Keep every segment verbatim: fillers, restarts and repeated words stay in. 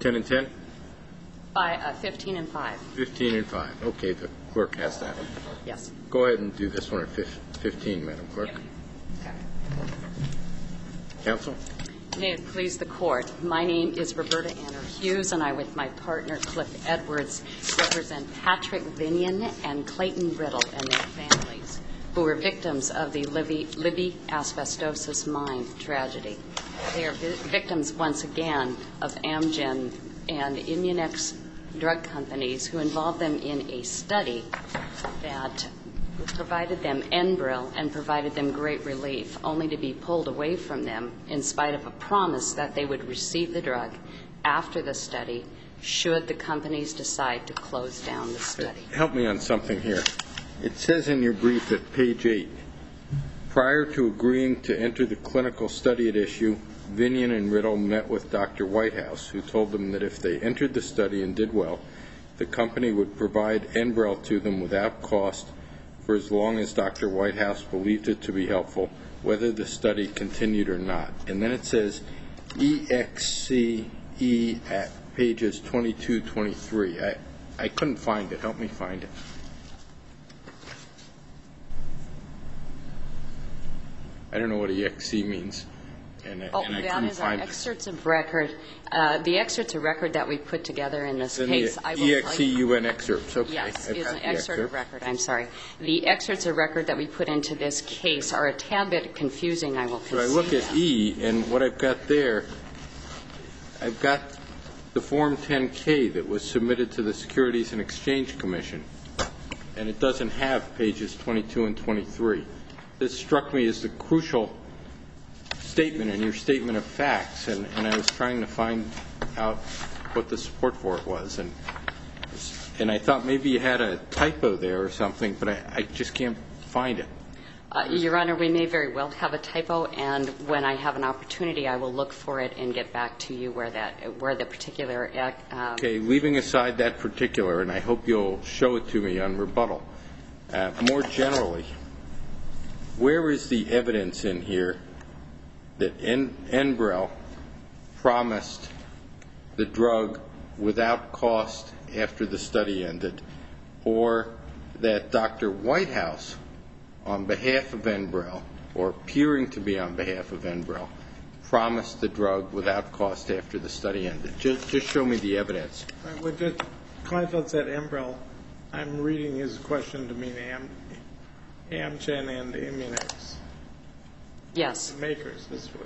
ten and ten? By uh, fifteen and five. fifteen and five. Okay, the clerk has that. Yes. Go ahead and do this one at fifteen, Madam Clerk. Okay. Counsel? May it please the Court. My name is Roberta Anner Hughes, and I, with my partner Cliff Edwards, represent Patrick Vinian and Clayton Riddle and their families, who were victims of the Libby, Libby asbestosis mine tragedy. They are vi- victims, once again, of Amgen and Immunex drug companies who involved them in a study that provided them Enbrel and provided them great relief, only to be pulled away from them in spite of a promise that they would receive the drug after the study should the companies decide to close down the study. Help me on something here. It says in your brief at page eight, prior to agreeing to enter the clinical study at issue, Vinian and Riddle met with Doctor Whitehouse, who told them that if they entered the study and did well, the company would provide Enbrel to them without cost for as long as Doctor Whitehouse believed it to be helpful, whether the study continued or not. And then it says E X C E at pages twenty-two, twenty-three. I, I couldn't find it. Help me find it. I don't know what E X C means. And, Oh, and I that couldn't is our find excerpts of record. Uh, the excerpts of record that we put together in this Then case, the I will E X C U N excerpts. Okay. Yes, I've is got an the excerpt of excerpt. record. I'm sorry. The excerpts of record that we put into this case are a tad bit confusing, I will concede. But I look at that. E, and what I've got there, I've got the Form ten K that was submitted to the Securities and Exchange Commission, and it doesn't have pages twenty-two and twenty-three. This struck me as the crucial statement in your statement of facts, and, and I was trying to find out what the support for it was. And and I thought maybe you had a typo there or something, but I, I just can't find it. Uh, Your Honor, we may very well have a typo, and when I have an opportunity, I will look for it and get back to you where that, where the particular. Um, Okay, leaving aside that particular, and I hope you'll show it to me on rebuttal. Uh, more generally, where is the evidence in here that En- Enbrel promised the drug without cost after the study ended, or that Doctor Whitehouse, on behalf of Enbrel, or appearing to be on behalf of Enbrel, promised the drug without cost after the study ended? Just, just show me the evidence. Right, when Judge Kleinfeld said Enbrel, I'm reading his question to mean Am, Amgen and Immunex. Yes. The makers, this way.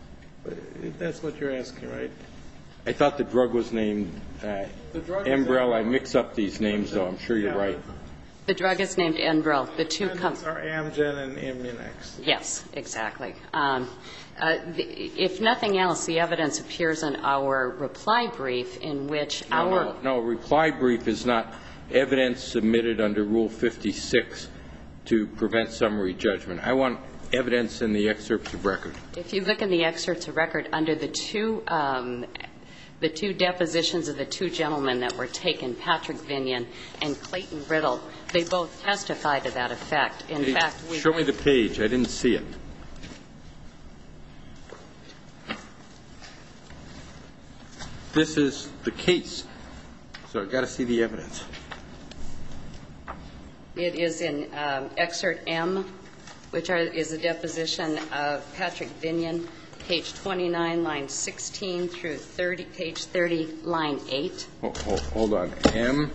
But that's what you're asking, right? I thought the drug was named uh, The drug is Enbrel. I Enbrel. mix up these names, though. I'm sure you're Yeah. right. The drug is named Enbrel. The two Defendants companies. are Amgen and Immunex. Yes, exactly. Um, uh, the, if nothing else, the evidence appears in our reply brief in which No, our. no, no, reply brief is not evidence submitted under Rule fifty-six to prevent summary judgment. I want evidence in the excerpts of record. If you look in the excerpts of record under the two, um, the two depositions of the two gentlemen that were taken, Patrick Vinian and Clayton Riddle, they both testified to that effect. In Hey, fact, we show me the page. I didn't see it. This is the case, so I've got to see the evidence. It is in um, excerpt M, which are, is a deposition of Patrick Vinian, page twenty-nine, line sixteen through thirty, page thirty, line eight. Hold, hold, hold on. M,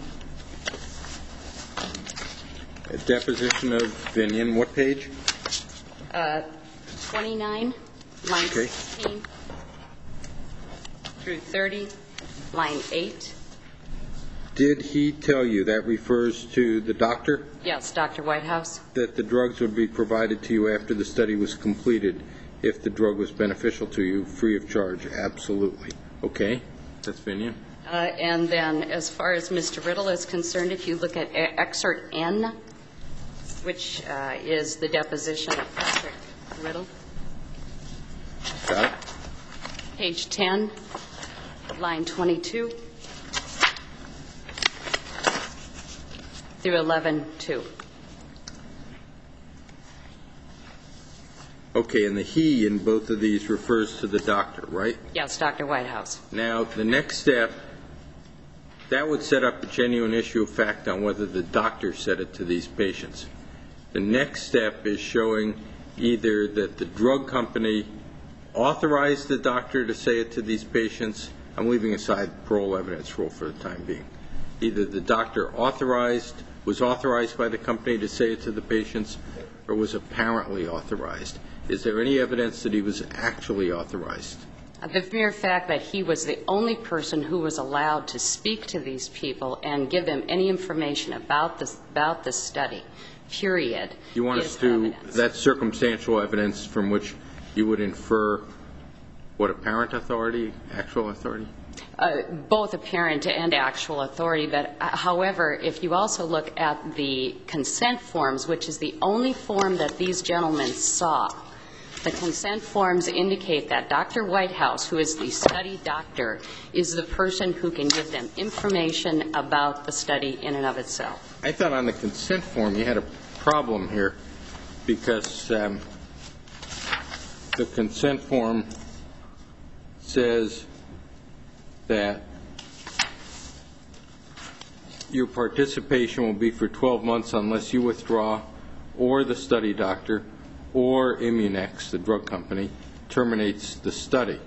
a deposition of Vinian. What page? Uh, twenty-nine, line Okay. sixteen through thirty, line eight. Did he tell you, that refers to the doctor, Yes, Doctor Whitehouse. that the drugs would be provided to you after the study was completed if the drug was beneficial to you, free of charge? Absolutely. Okay. That's Vinian. Uh, and then as far as Mister Riddle is concerned, if you look at e- excerpt N, which uh, is the deposition of Patrick Riddle, Got it? page ten, line twenty-two through eleven two. Okay, and the he in both of these refers to the doctor, right? Yes, Doctor Whitehouse. Now, the next step, that would set up a genuine issue of fact on whether the doctor said it to these patients. The next step is showing either that the drug company authorized the doctor to say it to these patients. I'm leaving aside the parole evidence rule for the time being. Either the doctor authorized, was authorized by the company to say it to the patients, or was apparently authorized. Is there any evidence that he was actually authorized? The mere fact that he was the only person who was allowed to speak to these people and give them any information about this, about the study, period. You want us to, that's circumstantial evidence from which you would infer what, apparent authority, actual authority? Uh, both apparent and actual authority, but uh, however, if you also look at the consent forms, which is the only form that these gentlemen saw, the consent forms indicate that Doctor Whitehouse, who is the study doctor, is the person who can give them information about the study in and of itself. I thought on the consent form you had a problem here because um, the consent form says that your participation will be for twelve months unless you withdraw, or the study doctor or Immunex, the drug company, terminates the study.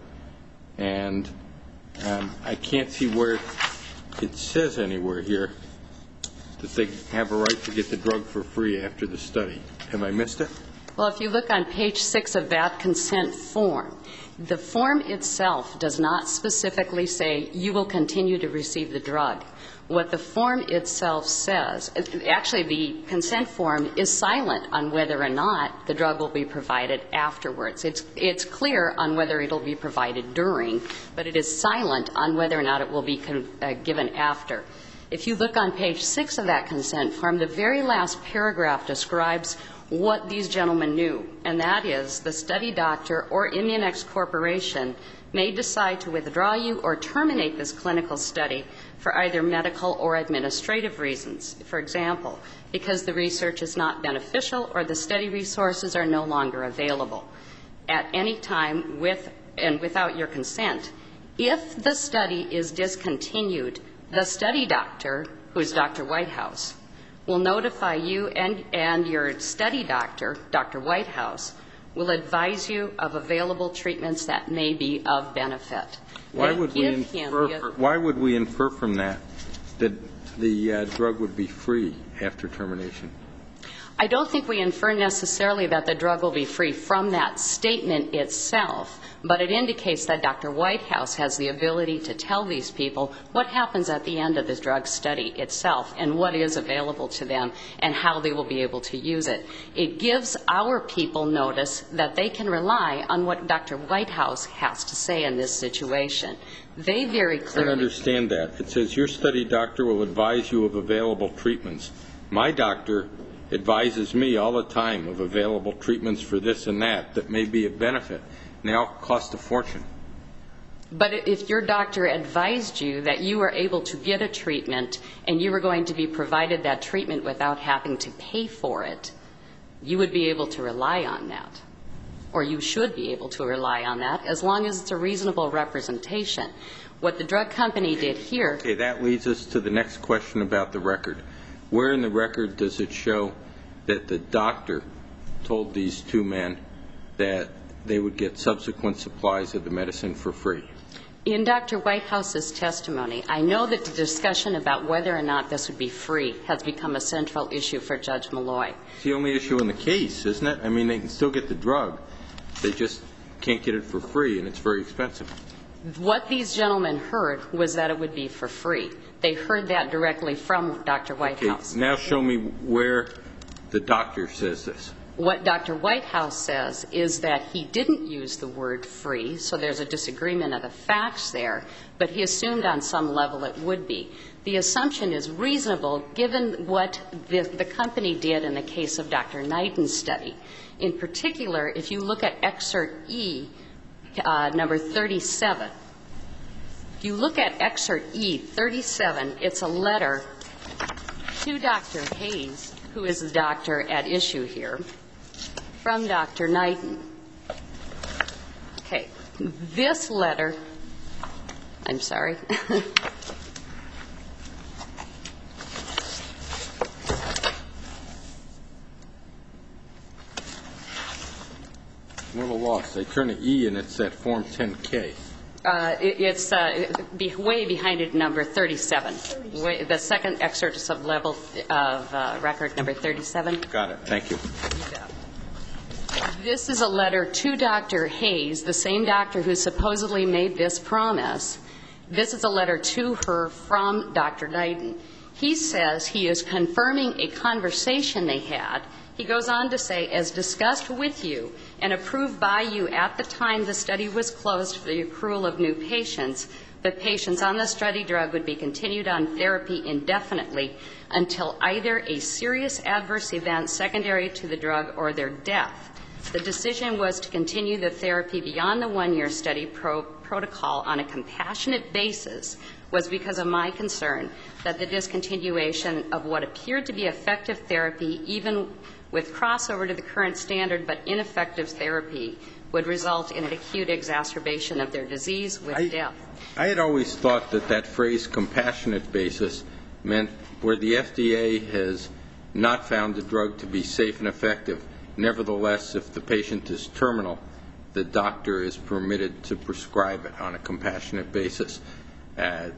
And um, I can't see where it says anywhere here that they have a right to get the drug for free after the study. Have I missed it? Well, if you look on page six of that consent form, the form itself does not specifically say you will continue to receive the drug. What the form itself says, actually the consent form is silent on whether or not the drug will be provided afterwards. It's, it's clear on whether it will be provided during, but it is silent on whether or not it will be uh, given after. If you look on page six of that consent form, the very last paragraph describes what these gentlemen knew, and that is the study doctor or Immunex Corporation may decide to withdraw you or terminate this clinical study for either medical or administrative reasons. For example, because the research is not beneficial or the study resources are no longer available at any time with and without your consent. If the study is discontinued, the study doctor, who is Doctor Whitehouse, will notify you and, and your study doctor, Doctor Whitehouse, will advise you of available treatments that may be of benefit. Why would we infer, why would we infer from that that the uh, drug would be free after termination? I don't think we infer necessarily that the drug will be free from that statement itself, but it indicates that Doctor Whitehouse has the ability to tell these people what happens at the end of this drug study itself and what is available to them and how they will be able to use it. It gives our people notice that they can rely on what Doctor Whitehouse has to say in this situation. They very clearly... I don't understand that. It says your study doctor will advise you of available treatments. My doctor advises me all the time of available treatments for this and that that may be of benefit. And they all cost a fortune. But if your doctor advised you that you were able to get a treatment and you were going to be provided that treatment without having to pay for it, you would be able to rely on that. Or you should be able to rely on that as long as it's a reasonable representation. What the drug company did here... Okay, that leads us to the next question about the record. Where in the record does it show that the doctor told these two men that they would get subsequent supplies of the medicine for free? In Doctor Whitehouse's testimony, I know that the discussion about whether or not this would be free has become a central issue for Judge Malloy. It's the only issue in the case, isn't it? I mean, they can still get the drug. They just can't get it for free, and it's very expensive. What these gentlemen heard was that it would be for free. They heard that directly from Doctor Whitehouse. Okay, now show me where the doctor says this. What Doctor Whitehouse says is that he didn't use the word free, so there's a disagreement of the facts there, but he assumed on some level it would be. The assumption is reasonable given what the, the company did in the case of Doctor Knighton's study. In particular, if you look at Excerpt E, uh, number thirty-seven, if you look at Excerpt E thirty-seven, it's a letter to Doctor Hayes, who is the doctor at issue here, from Doctor Knighton. This letter, I'm sorry. I'm a little lost. I turn to E and it's at Form ten K. Uh, it, it's uh, be, way behind it, number thirty-seven. Way, the second excerpt is of level of uh, record number thirty-seven. Got it. Thank you. This is a letter to Doctor Hayes, the same doctor who supposedly made this promise. This is a letter to her from Doctor Knighton. He says he is confirming a conversation they had. He goes on to say, as discussed with you and approved by you at the time the study was closed for the accrual of new patients, the patients on the study drug would be continued on therapy indefinitely until either a serious adverse event secondary to the drug or their death. The decision was to continue the therapy beyond the one-year study pro- protocol on a compassionate basis was because of my concern that the discontinuation of what appeared to be effective therapy, even with crossover to the current standard but ineffective therapy, would result in an acute exacerbation of their disease with I, death. I had always thought that that phrase, compassionate basis, meant where the F D A has not found the drug to be safe and effective. Nevertheless, if the patient is terminal, the doctor is permitted to prescribe it on a compassionate basis. Uh,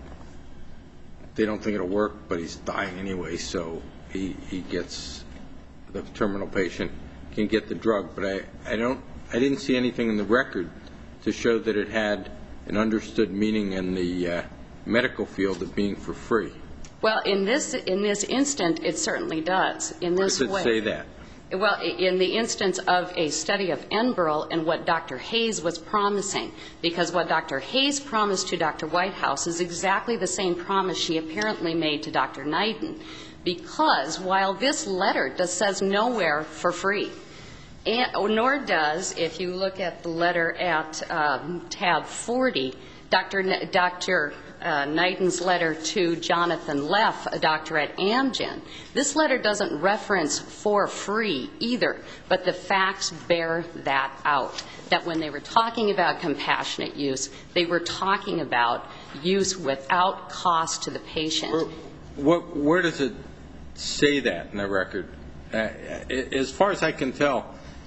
they don't think it'll work, but he's dying anyway, so he, he gets, the terminal patient can get the drug. But I, I don't, I didn't see anything in the record to show that it had an understood meaning in the uh, medical field of being for free. Well, in this in this instant, it certainly does. In this Does it way. say that? Well, in the instance of a study of Enbrel and what Doctor Hayes was promising, because what Doctor Hayes promised to Doctor Whitehouse is exactly the same promise she apparently made to Doctor Knighton, because while this letter does, says nowhere for free, and, nor does, if you look at the letter at um, tab forty, Doctor N- Doctor Uh, Knighton's letter to Jonathan Leff, a doctor at Amgen. This letter doesn't reference for free either, but the facts bear that out, that when they were talking about compassionate use, they were talking about use without cost to the patient. Where, what, where does it say that in the record? Uh, as far as I can tell,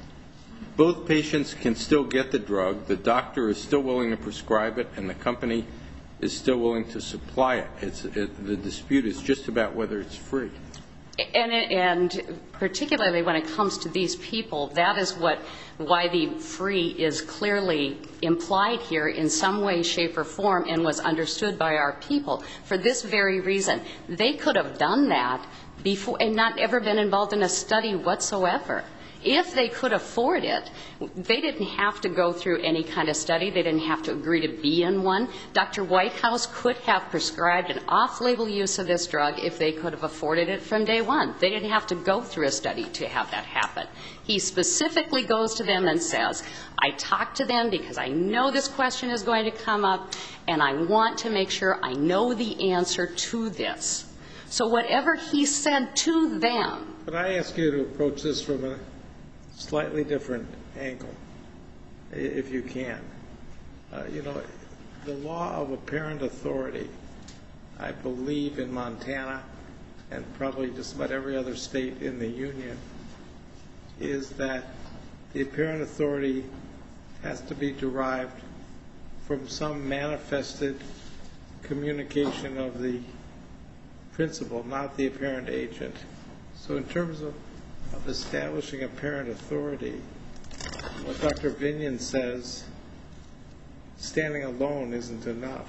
both patients can still get the drug, the doctor is still willing to prescribe it, and the company is still willing to supply it. It's, it, the dispute is just about whether it's free. And, and particularly when it comes to these people, that is what why the free is clearly implied here in some way, shape, or form and was understood by our people for this very reason. They could have done that before and not ever been involved in a study whatsoever. If they could afford it, they didn't have to go through any kind of study. They didn't have to agree to be in one. Doctor Whitehouse could have prescribed an off-label use of this drug if they could have afforded it from day one. They didn't have to go through a study to have that happen. He specifically goes to them and says, I talked to them because I know this question is going to come up, and I want to make sure I know the answer to this. So whatever he said to them. But I ask you to approach this from a slightly different angle, if you can. Uh, you know, the law of apparent authority, I believe in Montana and probably just about every other state in the union, is that the apparent authority has to be derived from some manifested communication of the principal, not the apparent agent. So in terms of of establishing apparent authority, what Doctor Binion says, standing alone isn't enough.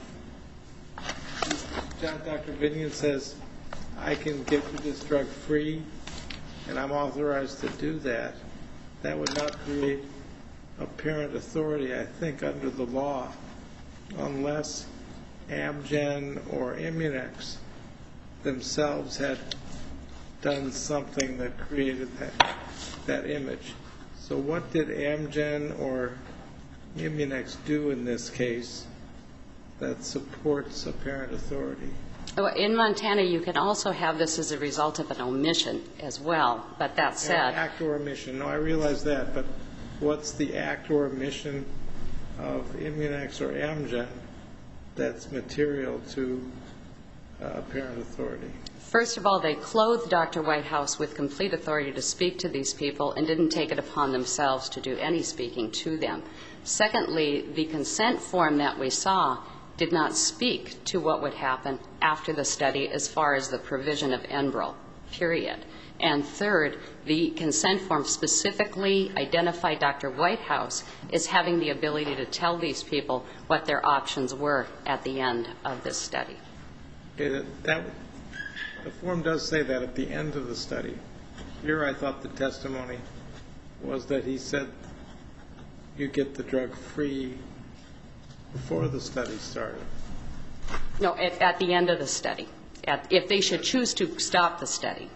Doctor Binion says, I can give you this drug free, and I'm authorized to do that. That would not create apparent authority, I think, under the law, unless Amgen or Immunex themselves had done something that created that that image. So what did Amgen or Immunex do in this case that supports apparent authority? In Montana, you can also have this as a result of an omission as well, but that said... An act or omission. No, I realize that, but what's the act or omission of Immunex or Amgen that's material to uh, apparent authority? First of all, they clothed Doctor Whitehouse with complete authority to speak to these people and didn't take it upon themselves to do any speaking to them. Secondly, the consent form that we saw did not speak to what would happen after the study as far as the provision of Enbrel, period. And third, the consent form specifically identified Doctor Whitehouse as having the ability to tell these people what their options were at the end of this study. It, that, the form does say that at the end of the study. Here I thought the testimony was that he said you get the drug free before the study started. No, at, at the end of the study, at, if they should choose to stop the study.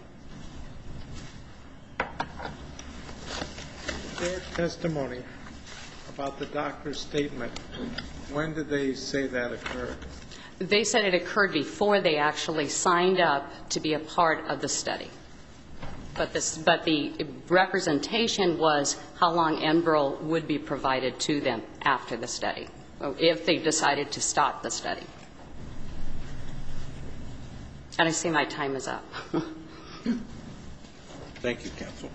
Their testimony about the doctor's statement, when did they say that occurred? They said it occurred before they actually signed up to be a part of the study. But, this, but the representation was how long Enbrel would be provided to them after the study, if they decided to stop the study. And I see my time is up. Thank you, counsel.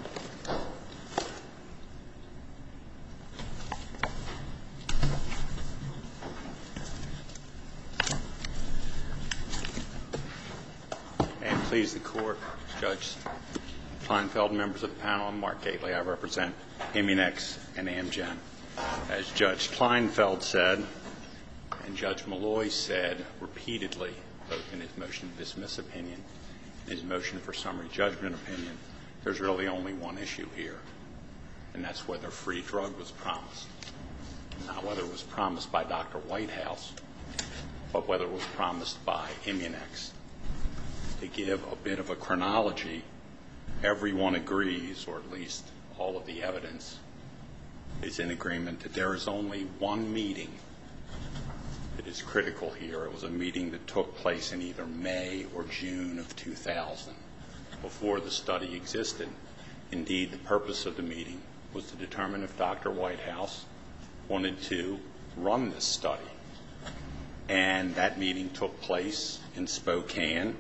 And please the court, Judge Kleinfeld, members of the panel, and Mark Gately. I represent Immunex and Amgen. As Judge Kleinfeld said, and Judge Malloy said repeatedly, both in his motion to dismiss opinion and his motion for summary judgment opinion, there's really only one issue here, and that's whether free drug was promised. Not whether it was promised by Doctor Whitehouse, but whether it was promised by Immunex. To give a bit of a chronology, everyone agrees, or at least all of the evidence is in agreement, that there is only one meeting that is critical here. It was a meeting that took place in either May or June of two thousand, before the study existed. Indeed, the purpose of the meeting was to determine if Doctor Whitehouse wanted to run this study. And that meeting took place in Spokane.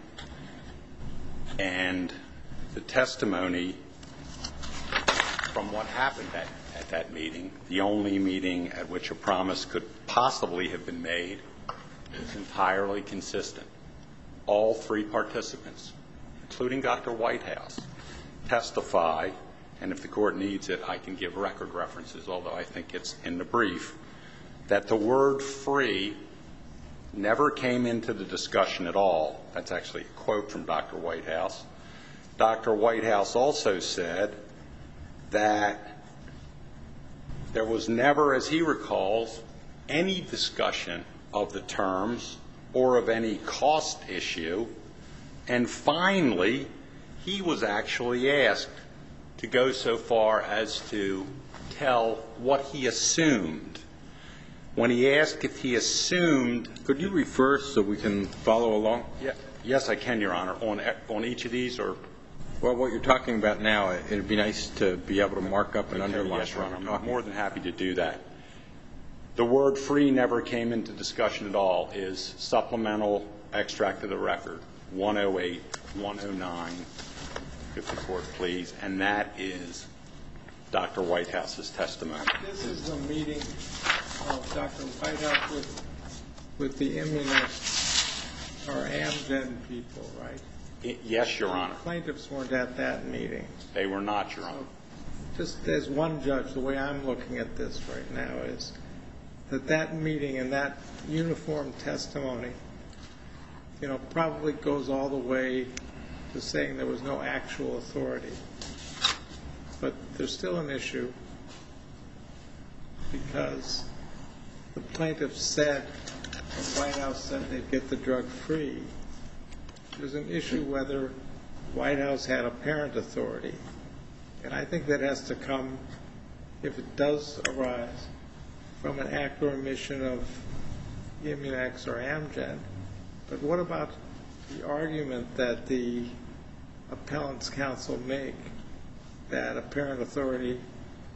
And the testimony from what happened at, at that meeting, the only meeting at which a promise could possibly have been made, is entirely consistent. All three participants, including Doctor Whitehouse, testify, and if the court needs it, I can give record references, although I think it's in the brief, that the word free never came into the discussion at all. That's actually a quote from Doctor Whitehouse. Doctor Whitehouse also said that there was never, as he recalls, any discussion of the terms or of any cost issue. And finally, he was actually asked to go so far as to tell what he assumed. When he asked if he assumed... Could you refer so we can follow along? Yeah, yes, I can, Your Honor. On, on each of these, or... Well, what you're talking about now, it would be nice to be able to mark up and Okay, underline. yes, Your Honor. I'm more than happy to do that. The word free never came into discussion at all is supplemental extract of the record, one oh eight, one oh nine, if the court please, and that is Doctor Whitehouse's testimony. This is the meeting of Doctor Whitehouse with, with the Immunex or Amgen people, right? I, yes, Your Honor. Plaintiffs weren't at that meeting. They were not, Your Honor. Just as one judge, the way I'm looking at this right now is that that meeting and that uniform testimony, you know, probably goes all the way to saying there was no actual authority. But there's still an issue because the plaintiff said, the White House said they'd get the drug free. There's an issue whether White House had apparent authority. And I think that has to come, if it does arise, from an act or omission of Immunex or Amgen. But what about the argument that the appellant's counsel make that apparent authority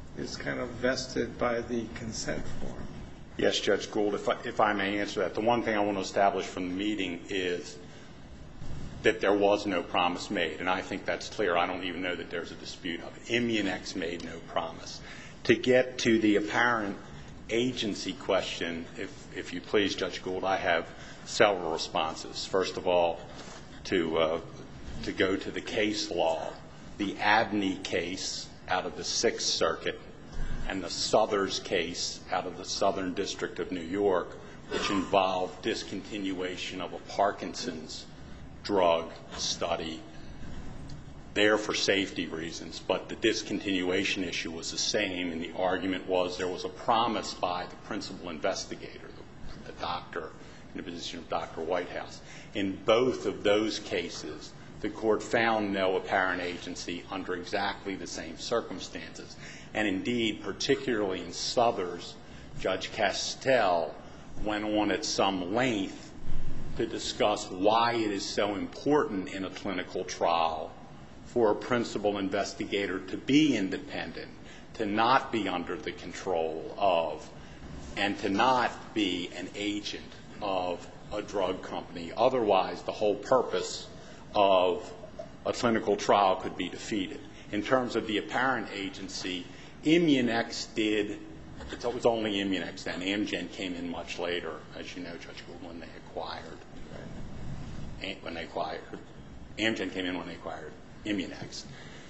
is kind of vested by the consent form. Yes, Judge Gould, if I, if I may answer that. The one thing I want to establish from the meeting is that there was no promise made, and I think that's clear. I don't even know that there's a dispute of it. Immunex made no promise. To get to the apparent agency question, if, if you please, Judge Gould, I have several responses. First of all, to, uh, to go to the case law, the Abney case out of the Sixth Circuit and the Southers case out of the Southern District of New York, which involved discontinuation of a Parkinson's drug study, there for safety reasons, but the discontinuation issue was the same, and the argument was there was a promise by the principal investigator, the, the doctor, in the position of Doctor Whitehouse. In both of those cases, the court found no apparent agency under exactly the same circumstances. And indeed, particularly in Southers, Judge Castell went on at some length to discuss why it is so important in a clinical trial for a principal investigator to be independent, to not be under the control of, and to not be an agent of a drug company. Otherwise, the whole purpose of a clinical trial could be defeated. In terms of the apparent agency, Immunex did, it was only Immunex then. Amgen came in much later, as you know, Judge Gould, when they acquired, when they acquired, Amgen came in when they acquired Immunex.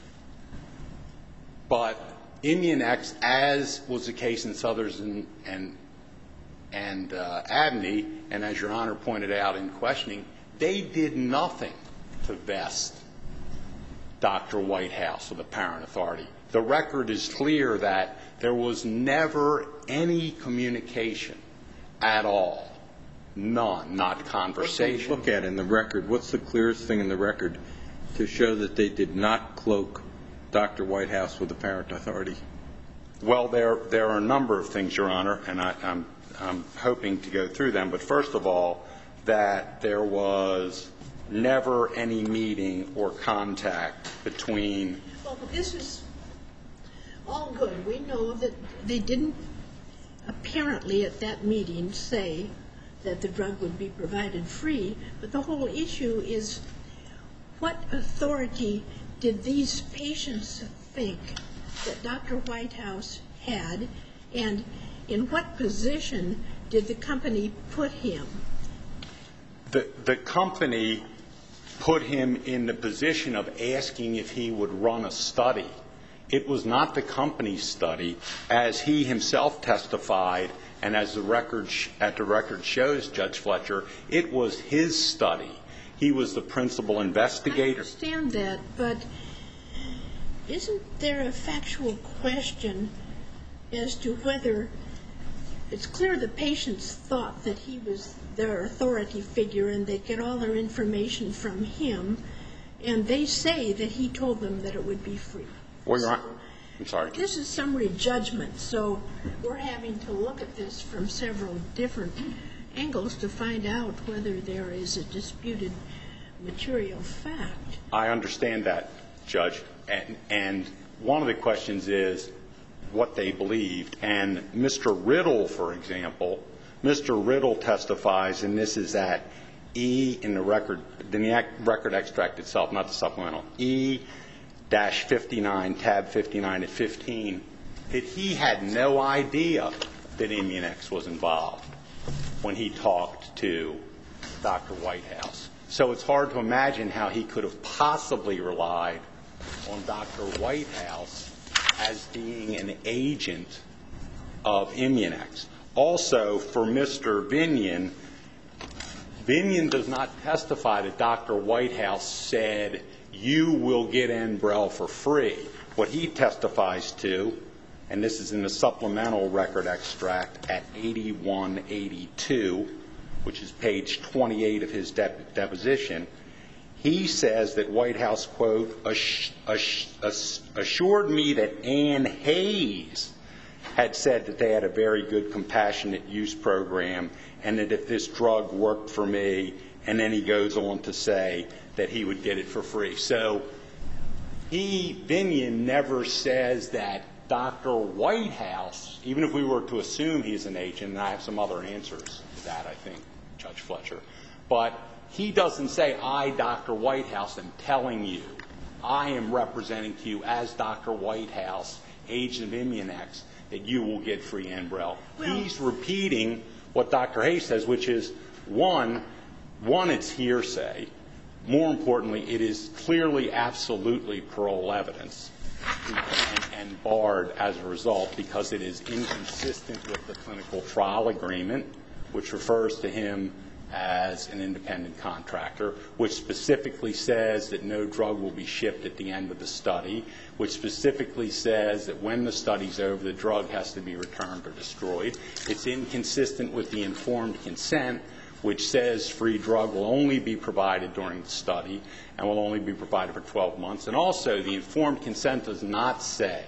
But Immunex, as was the case in Southers and, and, and uh, Abney, and as Your Honor pointed out in questioning, they did nothing to vest Doctor Whitehouse with apparent authority. The record is clear that there was never any communication at all. None, not conversation. Look at in the record. What's the clearest thing in the record to show that they did not cloak Doctor Whitehouse with apparent authority? Well, there there are a number of things, Your Honor, and I, I'm I'm hoping to go through them. But first of all, that there was never any meeting or contact between. Well, but this is all good. We know that they didn't apparently at that meeting say that the drug would be provided free, but the whole issue is what authority did these patients think that Doctor Whitehouse had, and in what position did the company put him? The, the company put him in the position of asking if he would run a study. It was not the company's study, as he himself testified, and as the record at the record shows, Judge Fletcher, it was his study. He was the principal investigator. I understand that, but isn't there a factual question as to whether it's clear the patients thought that he was their authority figure and they'd get all their information from him, and they say that he told them that it would be free. Well, Your Honor, I'm sorry. This is summary judgment, so we're having to look at this from several different angles to find out whether there is a disputed material fact. I understand that, Judge, and, and one of the questions is what they believed. And Mister Riddle, for example, Mister Riddle testifies, and this is at E in the record, in the record extract itself, not the supplemental, E dash fifty-nine, tab fifty-nine at fifteen, that he had no idea that Immunex was involved when he talked to Doctor Whitehouse. So it's hard to imagine how he could have possibly relied on Doctor Whitehouse as being an agent of Immunex. Also, for Mister Binion, Binion does not testify that Doctor Whitehouse said, you will get Enbrel for free. What he testifies to, and this is in the supplemental record extract at eighty-one eighty-two, which is page twenty-eight of his dep- deposition, he says that Whitehouse, quote, ass- ass- assured me that Ann Hayes had said that they had a very good compassionate use program and that if this drug worked for me, and then he goes on to say that he would get it for free. So he, Binion, never says that Doctor Whitehouse, even if we were to assume he's an agent, and I have some other answers to that, I think, Judge Fletcher, but he doesn't say, I, Doctor Whitehouse, am telling you, I am representing to you as Doctor Whitehouse, agent of Immunex, that you will get free Enbrel. Well, he's repeating what Doctor Hayes says, which is, one, one, it's hearsay. More importantly, it is clearly, absolutely parole evidence and, and barred as a result because it is inconsistent with the clinical trial agreement, which refers to him as an independent contractor, which specifically says that no drug will be shipped at the end of the study, which specifically says that when the study's over, the drug has to be returned or destroyed. It's inconsistent with the informed consent, which says free drug will only be provided during the study and will only be provided for twelve months. And also, the informed consent does not say,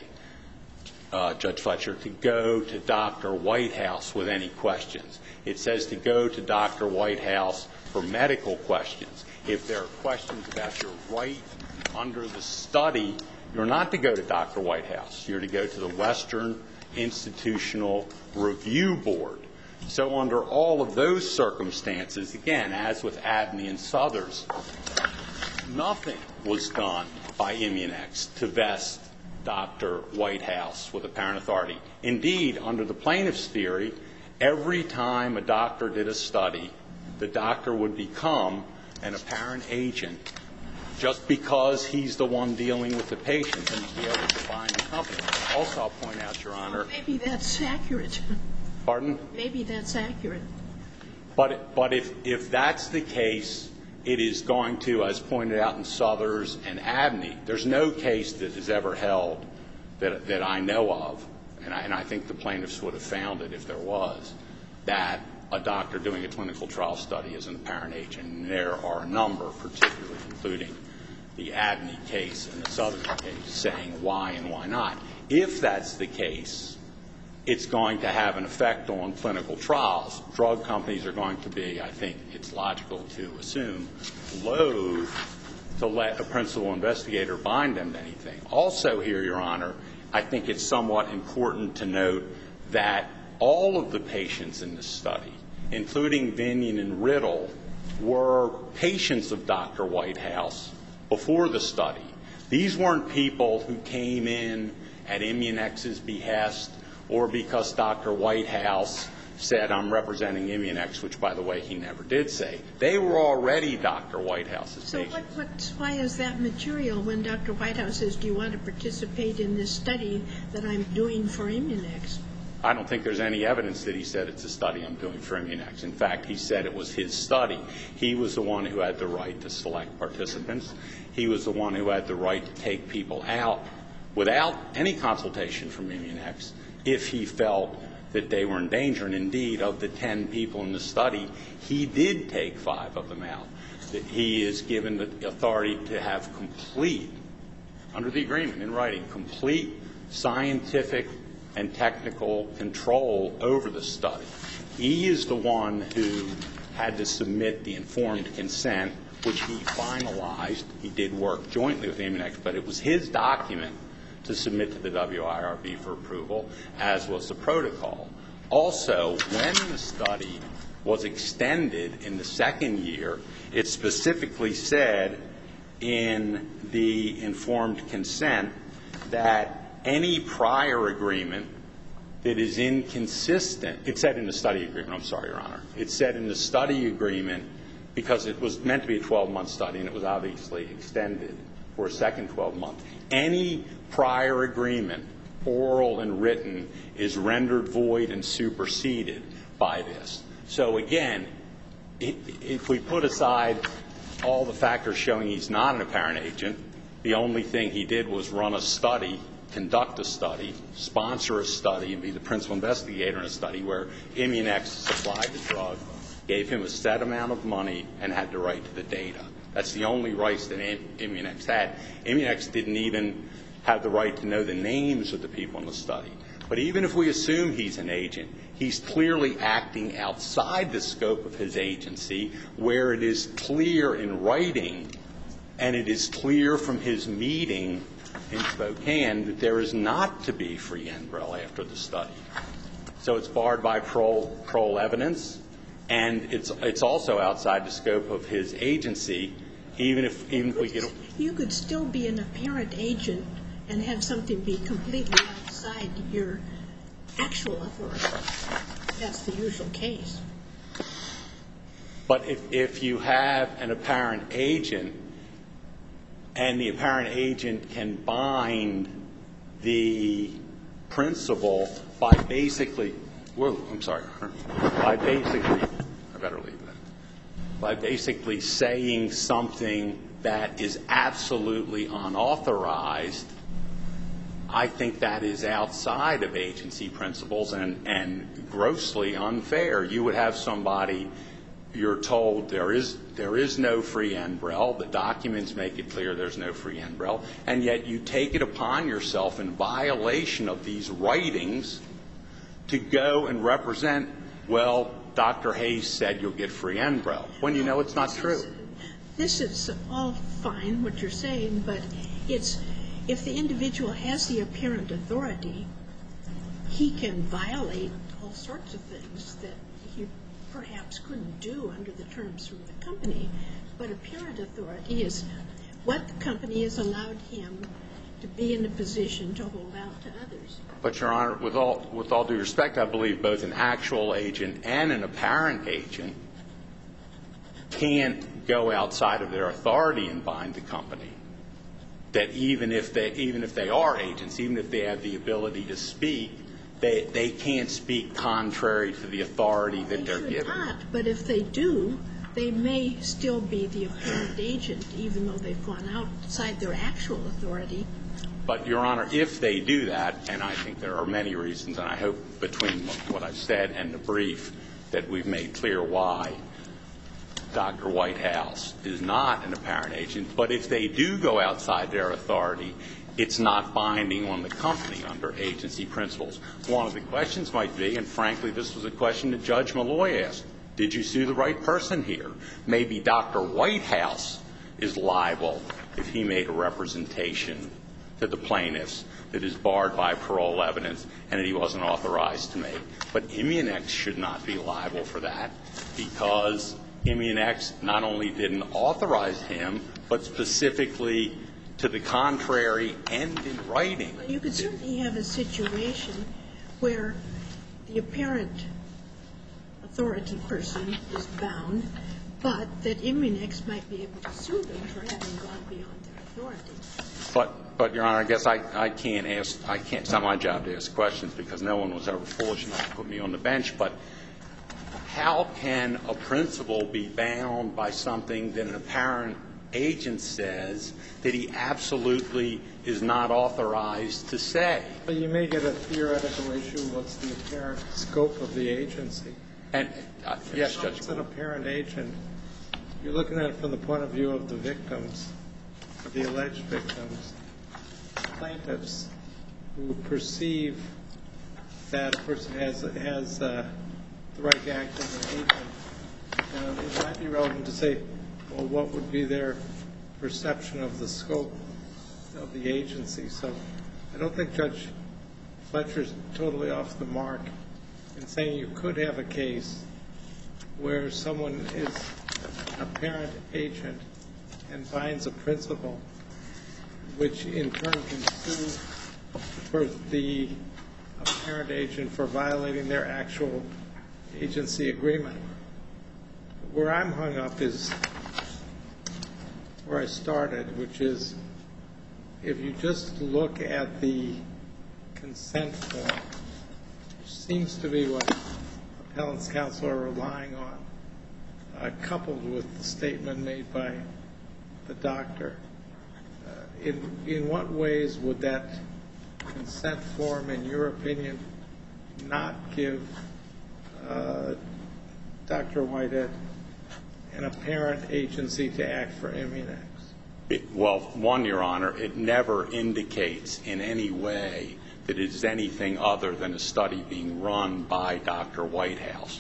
uh, Judge Fletcher, to go to Doctor Whitehouse with any questions. It says to go to Doctor Whitehouse for medical questions. If there are questions about your right under the study, you're not to go to Doctor Whitehouse. You're to go to the Western Institutional Review Board. So under all of those circumstances, again, as with Abney and Southers, nothing was done by Immunex to vest Doctor Whitehouse with apparent authority. Indeed, under the plaintiff's theory, every time a doctor did a study, the doctor would become an apparent agent just because he's the one dealing with the patient and be able to bind the company. Also, I'll point out, Your Honor. Maybe that's accurate. Pardon? Maybe that's accurate. But, but if, if that's the case, it is going to, as pointed out in Southers and Abney, there's no case that is ever held that, that I know of, and I, and I think the plaintiffs would have found it if there was, that a doctor doing a clinical trial study is an apparent agent. And there are a number, particularly including the Abney case and the Southers case, saying why and why not. If that's the case, it's going to have an effect on clinical trials. Drug companies are going to be, I think it's logical to assume, loath to let a principal investigator bind them to anything. Also here, Your Honor, I think it's somewhat important to note that all of the patients in this study, including Vinian and Riddle, were patients of Doctor Whitehouse before the study. These weren't people who came in at Immunex's behest or because Doctor Whitehouse said, I'm representing Immunex, which, by the way, he never did say. They were already Doctor Whitehouse's So patients. what, what, why is that material when Doctor Whitehouse says, do you want to participate in this study that I'm doing for Immunex? I don't think there's any evidence that he said it's a study I'm doing for Immunex. In fact, he said it was his study. He was the one who had the right to select participants. He was the one who had the right to take people out without any consultation from Immunex if he felt that they were in danger. And indeed, of the ten people in the study, he did take five of them out. That he is given the authority to have complete, under the agreement in writing, complete scientific and technical control over the study. He is the one who had to submit the informed consent, which he finalized. He did work jointly with Immunex, but it was his document to submit to the W I R B for approval, as was the protocol. Also, when the study was extended in the second year, it specifically said in the informed consent that any prior agreement that is inconsistent, it said in the study agreement, I'm sorry, Your Honor, it said in the study agreement, because it was meant to be a twelve-month study and it was obviously extended for a second twelve month, any prior agreement, oral and written, is rendered void and superseded by this. So again, if we put aside all the factors showing he's not an apparent agent, the only thing he did was run a study, conduct a study, sponsor a study, and be the principal investigator in a study where Immunex supplied the drug, gave him a set amount of money, and had the right to the data. That's the only rights that Immunex had. Immunex didn't even have the right to know the names of the people in the study. But even if we assume he's an agent, he's clearly acting outside the scope of his agency, where it is clear in writing, and it is clear from his meeting in Spokane that there is not to be free Enbrel after the study. So it's barred by parole, parole evidence, and it's it's also outside the scope of his agency, even if even if we get. You could still be an apparent agent and have something be completely outside your actual authority. That's the usual case. But if, if you have an apparent agent and the apparent agent can bind the principal by basically, whoa, I'm sorry, by basically, I better leave that, by basically saying something that is absolutely unauthorized, I think that is outside of agency principles and, and grossly unfair. You would have somebody, you're told there is there is no free Enbrel, the documents make it clear there's no free Enbrel, and yet you take it upon yourself in violation of these writings to go and represent, well, Doctor Hayes said you'll get free Enbrel, when you know it's not true. This is all fine, what you're saying, but it's, if the individual has the apparent authority, he can violate all sorts of things that he perhaps couldn't do under the terms from the company. But apparent authority is what the company has allowed him to be in a position to hold out to others. But, Your Honor, with all, with all due respect, I believe both an actual agent and an apparent agent can't go outside of their authority and bind the company. That even if they, even if they are agents, even if they have the ability to speak, they, they can't speak contrary to the authority that they're given. They should not, but if they do, they may still be the apparent agent, even though they've gone outside their actual authority. But, Your Honor, if they do that, and I think there are many reasons, and I hope between what I've said and the brief that we've made clear why Doctor Whitehouse is not an apparent agent, but if they do go outside their authority, it's not binding on the company under agency principles. One of the questions might be, and frankly this was a question that Judge Malloy asked, did you sue the right person here? Maybe Doctor Whitehouse is liable if he made a representation to the plaintiffs that is barred by parole evidence and that he wasn't authorized to make. But Immunex should not be liable for that because Immunex not only didn't authorize him, but specifically to the contrary and in writing. You could certainly have a situation where the apparent authority person is bound, but that Immunex might be able to sue them for having gone beyond their authority. But, but Your Honor, I guess I, I can't ask, I can't, it's not my job to ask questions because no one was ever foolish enough to put me on the bench, but how can a principal be bound by something that an apparent agent says that he absolutely is not authorized to say? But you may get a theoretical issue. What's the apparent scope of the agency? And uh, yes, Judge. It's an apparent agent. You're looking at it from the point of view of the victims, the alleged victims, plaintiffs who perceive that a person has has uh, the right to act as an agent. And it might be relevant to say, well, what would be their perception of the scope of the agency? So I don't think Judge Fletcher's totally off the mark in saying you could have a case where someone is an apparent agent and binds a principal, which in turn can sue for the apparent agent for violating their actual agency agreement. Where I'm hung up is where I started, which is if you just look at the consent form, which seems to be what appellant's counsel are relying on, uh, coupled with the statement made by the doctor, uh, in, in what ways would that consent form, in your opinion, not give uh, Doctor Whitehead an apparent agency to act for Immunex? It, well, one, Your Honor, it never indicates in any way that it is anything other than a study being run by Doctor Whitehouse.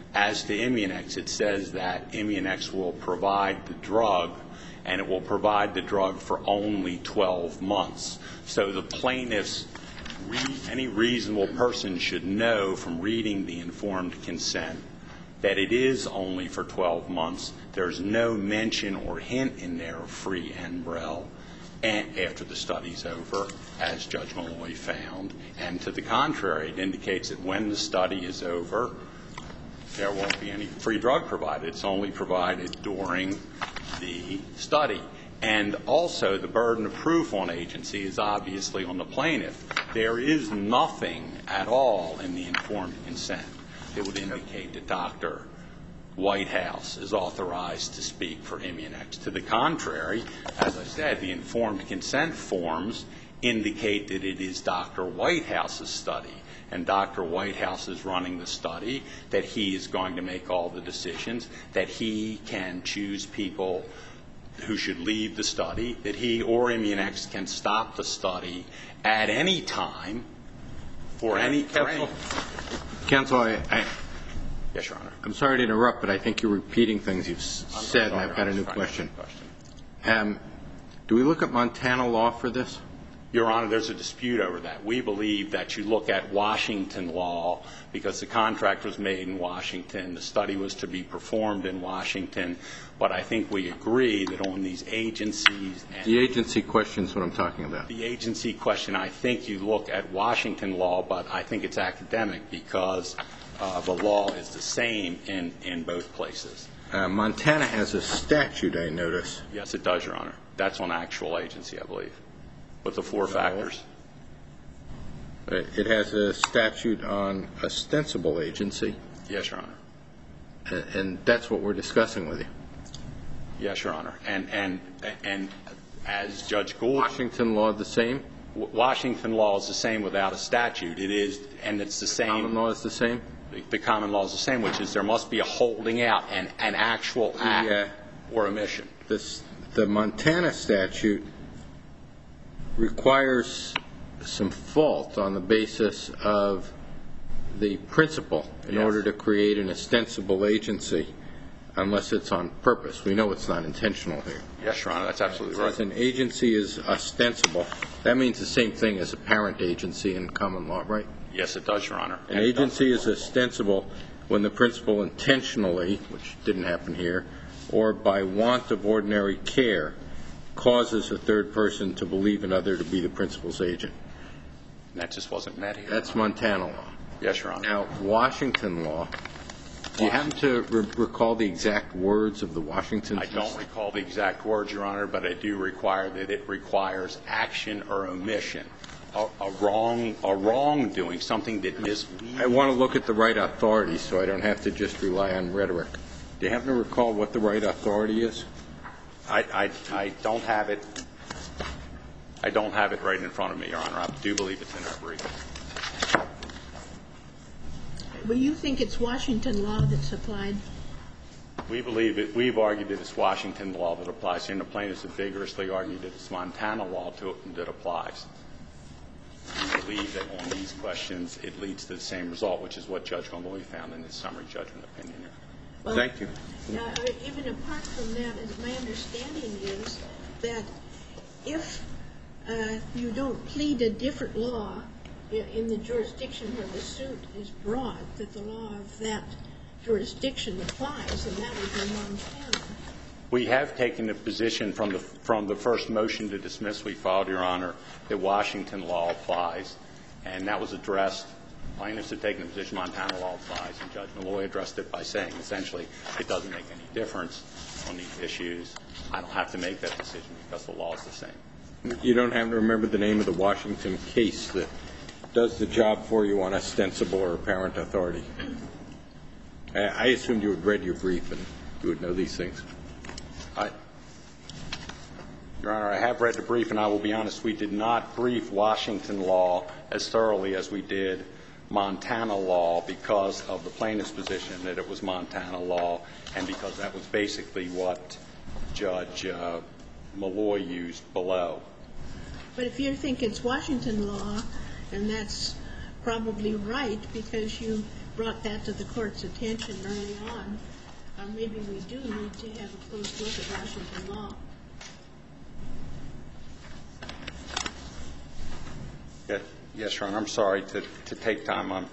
As to Immunex, it says that Immunex will provide the drug, and it will provide the drug for only twelve months. So the plaintiffs, any reasonable person should know from reading the informed consent that it is only for twelve months. There's no mention or hint in there of free Enbrel and after the study's over, as Judge Malloy found. And to the contrary, it indicates that when the study is over, there won't be any free drug provided. It's only provided during the study. And also, the burden of proof on agency is obviously on the plaintiff. There is nothing at all in the informed consent that would indicate that Doctor Whitehouse is authorized to speak for Immunex. To the contrary, as I said, the informed consent forms indicate that it is Doctor Whitehouse's study, and Doctor Whitehouse is running the study, that he is going to make all the decisions, that he can choose people who should leave the study, that he or Immunex can stop the study at any time for any Counsel, Counsel I, I, yes, Your Honor. I'm sorry to interrupt, but I think you're repeating things you've I'm said, sorry, and I've got a new I'm question. question. Um, do we look at Montana law for this? Your Honor, there's a dispute over that. We believe that you look at Washington law because the contract was made in Washington, the study was to be performed in Washington, but I think we agree that on these agencies and The agency question is what I'm talking about. the agency question, I think you look at Washington law, but I think it's academic because uh, the law is the same in, in both places. Uh, Montana has a statute, I notice. Yes, it does, Your Honor. That's on actual agency, I believe, with the four factors. Uh, It has a statute on ostensible agency, Yes, Your Honor. and, and that's what we're discussing with you. Yes, Your Honor. And, and, and as Judge Gould, Washington law the same? Washington law is the same without a statute. It is, and it's the same. Common law is the same? The, the common law is the same, which is there must be a holding out and an actual act The, uh, or omission. This, the Montana statute requires some fault on the basis of the principle in Yes. order to create an ostensible agency, unless it's on purpose. We know it's not intentional here. Yes, Your Honor, that's absolutely So right. if an agency is ostensible, that means the same thing as a parent agency in common law, right? Yes, it does, Your Honor. An And it does. agency is ostensible when the principal intentionally, which didn't happen here, or by want of ordinary care, causes a third person to believe another to be the principal's agent. That just wasn't met here. That's Montana law. Yes, Your Honor. Now, Washington law, do you happen to re- recall the exact words of the Washington? I don't recall the exact words, Your Honor, but I do require that it requires action or omission, a, a wrong, a wrongdoing, something that misleads. I want to look at the right authority so I don't have to just rely on rhetoric. Do you happen to recall what the right authority is? I, I, I don't have it. I don't have it right in front of me, Your Honor. I do believe it's in our brief. Well, you think it's Washington law that's applied? We believe it. We've argued that it's Washington law that applies here, and the plaintiffs have vigorously argued that it's Montana law to, that applies. We believe that on these questions it leads to the same result, which is what Judge Malloy found in his summary judgment opinion here. Well, Thank you. Now, even apart from that, my understanding is that if uh, you don't plead a different law in the jurisdiction where the suit is brought, that the law of that jurisdiction applies, and that would be Montana. We have taken the position from the, from the first motion to dismiss we filed, Your Honor, that Washington law applies, and that was addressed. Plaintiffs have taken the position Montana law applies, and Judge Malloy addressed it by saying, essentially, it doesn't make any difference on these issues. I don't have to make that decision because the law is the same. You don't have to remember the name of the Washington case that does the job for you on ostensible or apparent authority. I assumed you had read your brief and you would know these things. I, Your Honor, I have read the brief, and I will be honest, we did not brief Washington law as thoroughly as we did Montana law because of the plaintiff's position that it was Montana law, and because that was basically what Judge uh, Malloy used below. But if you think it's Washington law, and that's probably right because you brought that to the court's attention early on, uh, maybe we do need to have a close look at Washington law. Yes, yes, Your Honor. I'm sorry to, to take time on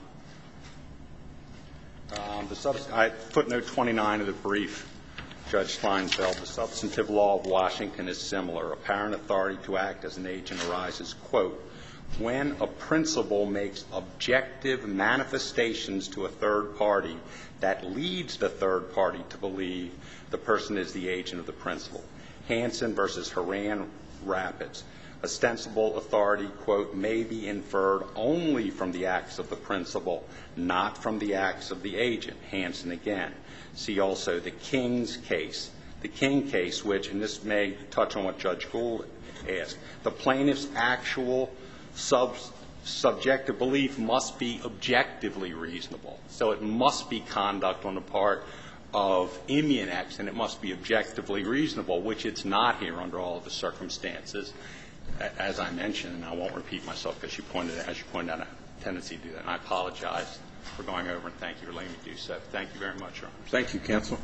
um, the subs- I footnote twenty-nine of the brief, Judge Kleinfeld. The substantive law of Washington is similar. Apparent authority to act as an agent arises, quote, when a principal makes objective manifestations to a third party that leads the third party to believe the person is the agent of the principal. Hansen versus Haran Rapids. Ostensible authority, quote, may be inferred only from the acts of the principal, not from the acts of the agent. Hansen again. See also the King's case. The King case, which, and this may touch on what Judge Gould asked, the plaintiff's actual sub, subjective belief must be objectively reasonable. So it must be conduct on the part of Immunex, and it must be objectively reasonable, which it's not here under all of the circumstances. As I mentioned, and I won't repeat myself because you pointed, as you pointed out, a tendency to do that. And I apologize for going over, and thank you for letting me do so. Thank you very much, Your Honor. Thank you, counsel.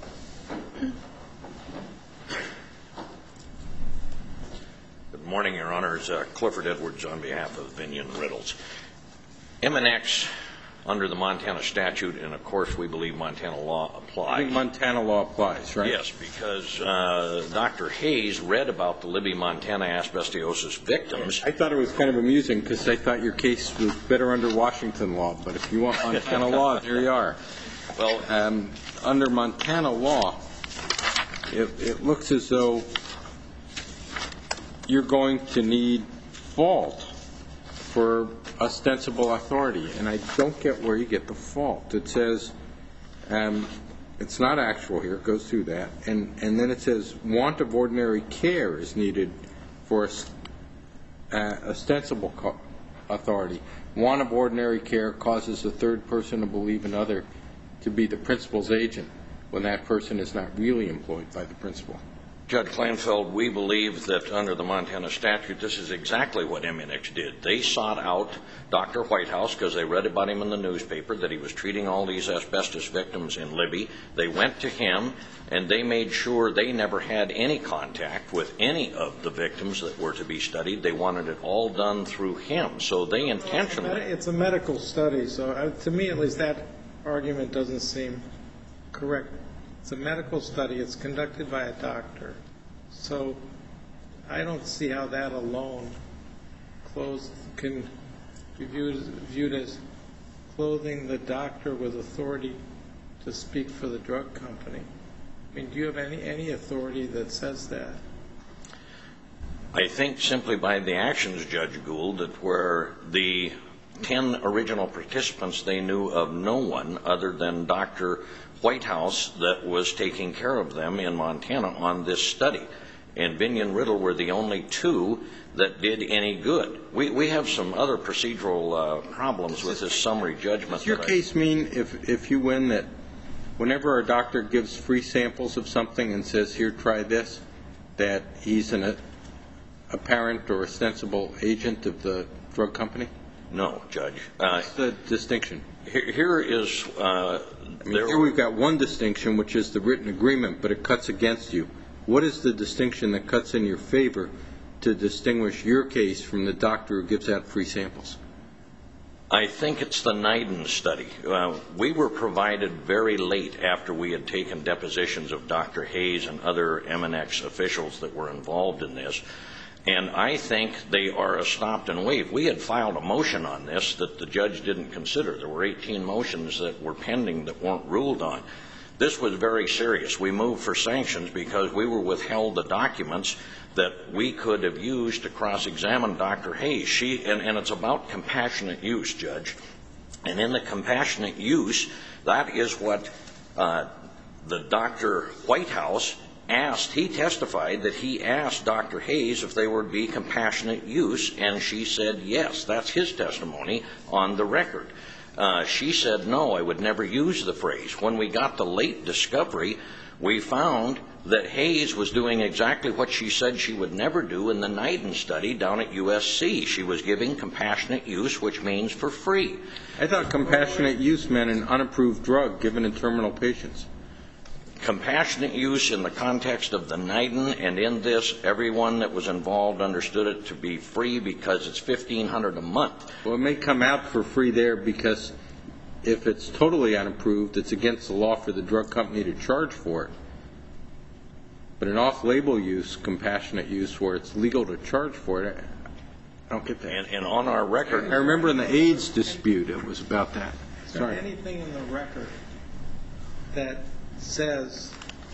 Good morning, Your Honors. Uh, Clifford Edwards on behalf of Vinian Riddles. Immunex, under the Montana statute, and of course we believe Montana law applies. I think Montana law applies, right? Yes, because uh, Doctor Hayes read about the Libby, Montana asbestosis victims. I thought it was kind of amusing because I thought your case was better under Washington law, but if you want Montana law, there you are. Well, um, under Montana law, it, it looks as though you're going to need fault for ostensible authority, and I don't get where you get the fault. It says, um, it's not actual here, it goes through that, and, and then it says want of ordinary care is needed for uh, ostensible authority. Want of ordinary care causes a third person to believe another to be the principal's agent when that person is not really employed by the principal. Judge Kleinfeld, we believe that under the Montana statute, this is exactly what Immunex did. They sought out Doctor Whitehouse because they read about him in the newspaper that he was treating all these asbestos victims in Libby. They went to him, and they made sure they never had any contact with any of the victims that were to be studied. They wanted it all done through him. So they intentionally... It's a medical study, so uh, to me at least that argument doesn't seem correct. It's a medical study. It's conducted by a doctor. So I don't see how that alone clothes, can be viewed, viewed as clothing the doctor with authority to speak for the drug company. I mean, do you have any, any authority that says that? I think simply by the actions, Judge Gould, that where the ten original participants, they knew of no one other than Doctor Whitehouse that was taking care of them in Montana on this study. And Vinian Riddle were the only two that did any good. We, we have some other procedural uh, problems with this summary judgment. Does your case mean, if, if you win, that whenever a doctor gives free samples of something and says, here, try this, that he's an apparent or ostensible agent of the drug company? No, Judge. Uh, What's the distinction? Here, here is... Uh, I mean, here we've got one distinction, which is the written agreement, but it cuts against you. What is the distinction that cuts in your favor to distinguish your case from the doctor who gives out free samples? I think it's the Neiden study. Uh, we were provided very late after we had taken depositions of Doctor Hayes and other Immunex officials that were involved in this. And I think they are a stopped and waived. We had filed a motion on this that the judge didn't consider. There were eighteen motions that were pending that weren't ruled on. This was very serious. We moved for sanctions because we were withheld the documents that we could have used to cross-examine Doctor Hayes. She, and, and it's about compassionate use, Judge. And in the compassionate use, that is what uh, the Doctor Whitehouse asked. He testified that he asked Doctor Hayes if they would be compassionate use, and she said yes. That's his testimony on the record. Uh, she said no, I would never use the phrase. When we got the late discovery, we found that Hayes was doing exactly what she said she would never do in the Neiden study down at U S C. She was giving compassionate use, which means for free. I thought compassionate use meant an unapproved drug given in terminal patients. Compassionate use in the context of the Neiden, and in this, everyone that was involved understood it to be free because it's fifteen hundred dollars a month. Well, it may come out for free there because if it's totally unapproved, it's against the law for the drug company to charge for it. But an off-label use, compassionate use, where it's legal to charge for it, I don't get that. And, and on our record, I remember in the AIDS dispute, it was about that. Is there Sorry. anything in the record that says,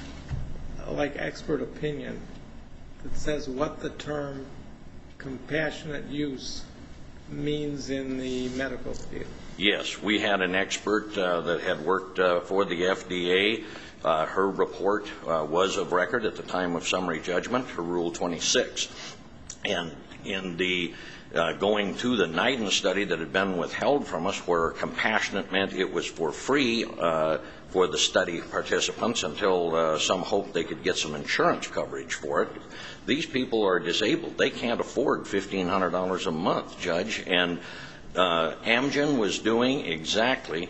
like expert opinion, that says what the term compassionate use means in the medical field? yes, we had an expert uh, that had worked uh, for the F D A. Uh, her report uh, was of record at the time of summary judgment, her Rule twenty-six. And in the uh, going to the Neiden study that had been withheld from us, where compassionate meant it was for free uh, for the study participants until uh, some hope they could get some insurance coverage for it. These people are disabled. They can't afford fifteen hundred dollars a month, Judge. And uh, Amgen was doing exactly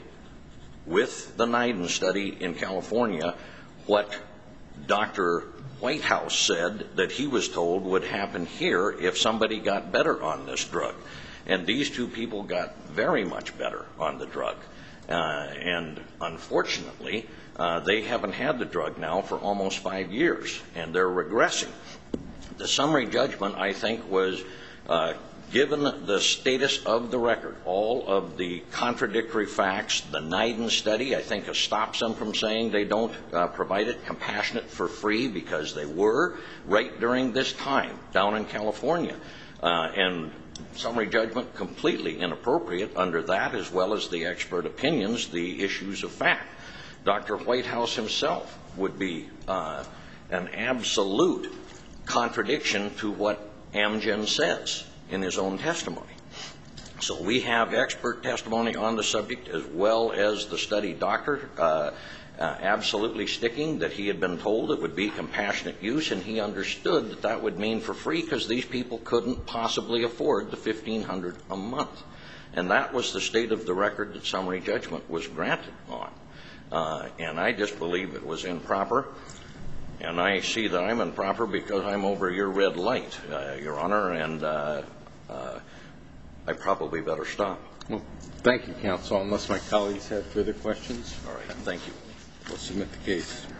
with the Neiden study in California what Doctor Whitehouse said that he was told would happen here if somebody got better on this drug. And these two people got very much better on the drug. Uh, and unfortunately, uh, they haven't had the drug now for almost five years, and they're regressing. The summary judgment, I think, was uh, given the status of the record, all of the contradictory facts, the Neiden study, I think, stops them from saying they don't uh, provide it compassionate for free, because they were right during this time down in California. Uh, and summary judgment completely inappropriate under that, as well as the expert opinions, the issues of fact. Doctor Whitehouse himself would be uh, an absolute contradiction to what Amgen says in his own testimony. So we have expert testimony on the subject, as well as the study doctor uh, uh, absolutely sticking that he had been told it would be compassionate use, and he understood that that would mean for free because these people couldn't possibly afford the fifteen hundred dollars a month. And that was the state of the record that summary judgment was granted on. Uh, and I just believe it was improper. And I see that I'm improper because I'm over your red light, uh, Your Honor, and uh, uh, I probably better stop. Well, thank you, counsel. Unless my colleagues have further questions. All right, thank you. We'll submit the case.